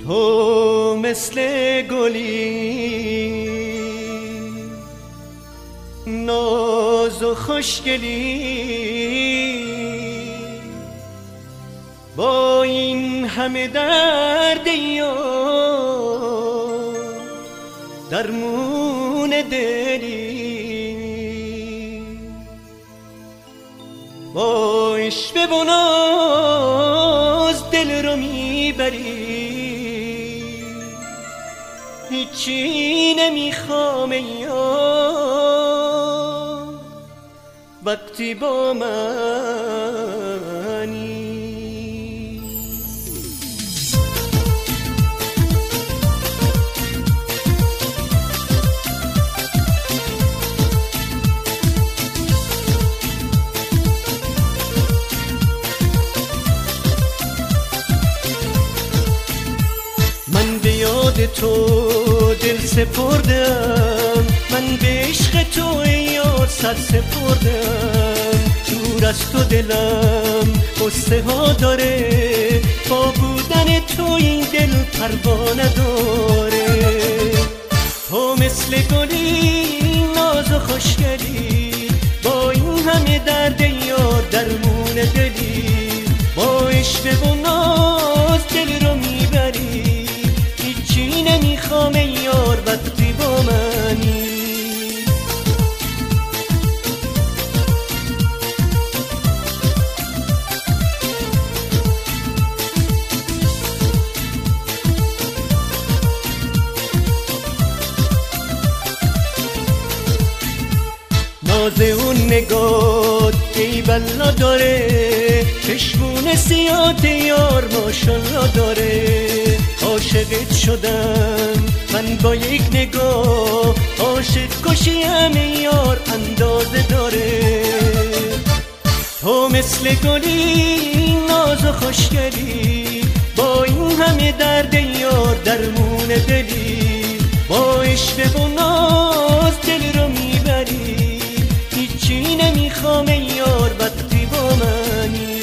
تو مثل گلی ناز و خوشگلی، با این همه درد یار درمون دلی، با عشق و ناز دل رو میبری، هیچی نمیخوام یار وقتی با منی. من به یاد تو دل سپردم، من به عشق تو یار سر سپردم. دور از تو دلم قصه ها داره، با بودن تو این دل پروا نداره. تو مثل گلی ناز و خوشگلی، با این همه درد یار درمون دلی، با عشق و ناز دل رو میبری، هیچی نمیخوام یار وقتی با منی. ناز اون نگاه ای بلا داره، چشمون سیاه یار ماشالله داره. عاشقت شدم من با یک نگاه، عاشق کشیم یار اندازه داره. تو مثل گلی ناز و خوشگلی، با این همه درد یار درمون دلی، با عشق و ناز دل رو میبری، هیچی نمیخوام یار وقتی با منی.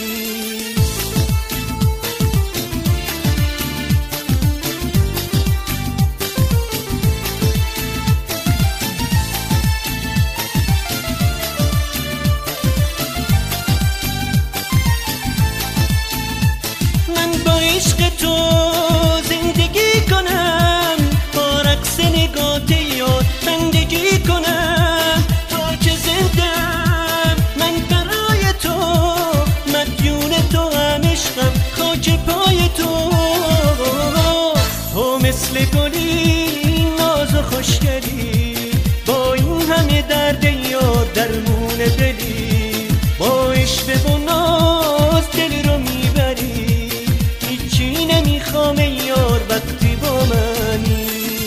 من با عشق تو زندگی کنم، با رقص نگات یار بندگی کنم، تا که زندم من برای تو، مدیون تو هم عشقم خاک پای تو. تو مثل گلی ناز و خوشگلی، با این همه درد یار درمون دلی، با عشق و ناز دل رو میبری، هیچی نمیخوام یار وقتی با منی.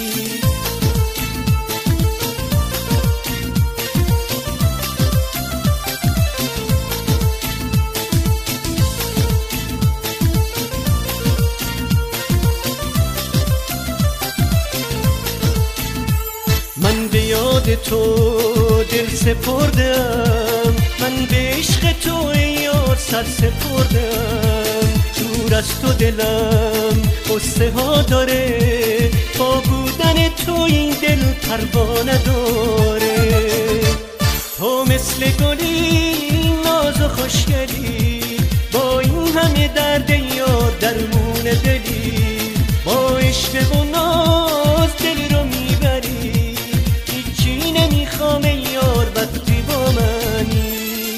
من به یاد تو دل سپردم، من به عشق تو یار سر سپردم. دور از تو دلم قصه ها داره، با بودن تو این دل پروا نداره. تو مثل گلی ناز و خوشگلی، با این همه درد یار درمون دلی، با عشق و ناز دل رو میبری، هیچی نمیخوام یار وقتی با منی.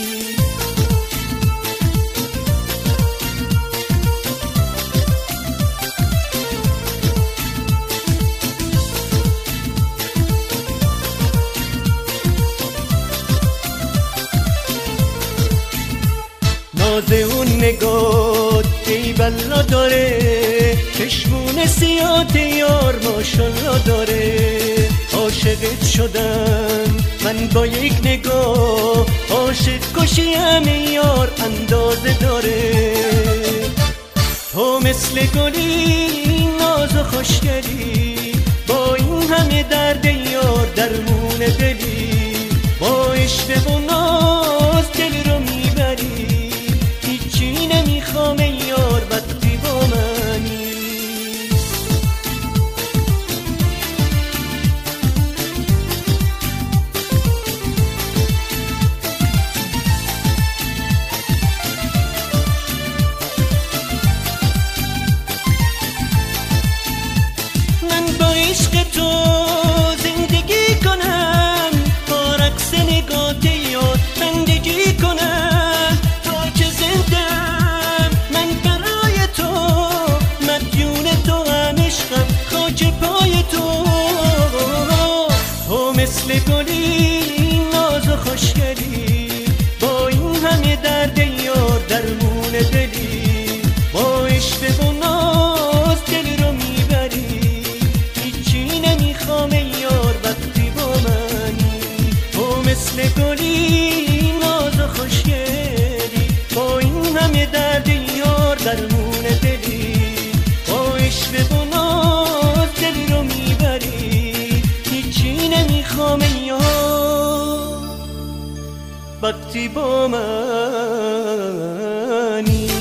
ناز اون نگاه ای بلا داره، چشمون سیاه یار ماشالله داره. عاشقت شدم من با یک نگاه، عاشق کشیم یار اندازه داره. تو مثل گلی ناز و خوشگلی، با این همه درد یار درمون دلی، با عشق و ناز دل رو میبری، هیچی نمیخوام یار وقتی با منی. عشق تو زندگی کنم، با رقص نگات یاد بندگی کنم، تا که زندم من برای تو، مدیون تو هم عشقم خاک پای تو. تو مثل گلی ناز و خوشگلی، با این همه درد یار درمون دلی، با عشق و ناز دل رو میبری، هیچی نمیخوام یار وقتی با منی. تو مثل گلی ناز و خوشگلی، با این همه درد یار درمون دلی، با عشق و ناز دل رو میبری، هیچی نمیخوام یار وقتی با منی.